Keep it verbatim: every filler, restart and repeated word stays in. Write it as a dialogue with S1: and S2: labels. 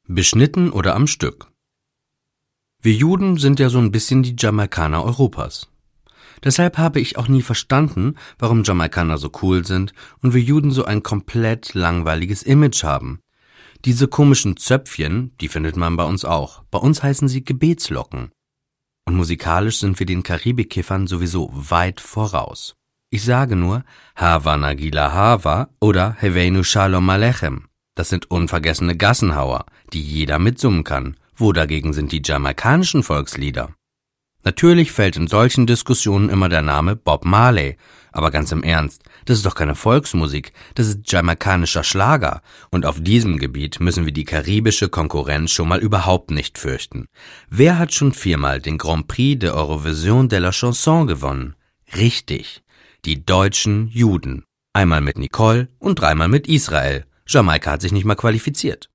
S1: Beschnitten oder am Stück. Wir Juden sind ja so ein bisschen die Jamaikaner Europas. Deshalb habe ich auch nie verstanden, warum Jamaikaner so cool sind und wir Juden so ein komplett langweiliges Image haben. Diese komischen Zöpfchen, die findet man bei uns auch. Bei uns heißen sie Gebetslocken. Und musikalisch sind wir den Karibikkiffern sowieso weit voraus. Ich sage nur Hava Nagila Hava oder Heveinu Shalom Alechem. Das sind unvergessene Gassenhauer, die jeder mitsummen kann. Wo dagegen sind die jamaikanischen Volkslieder? Natürlich fällt in solchen Diskussionen immer der Name Bob Marley. Aber ganz im Ernst, das ist doch keine Volksmusik, das ist jamaikanischer Schlager. Und auf diesem Gebiet müssen wir die karibische Konkurrenz schon mal überhaupt nicht fürchten. Wer hat schon viermal den Grand Prix de Eurovision de la Chanson gewonnen? Richtig, die deutschen Juden. Einmal mit Nicole und dreimal mit Israel. Jamaika hat sich nicht mal qualifiziert.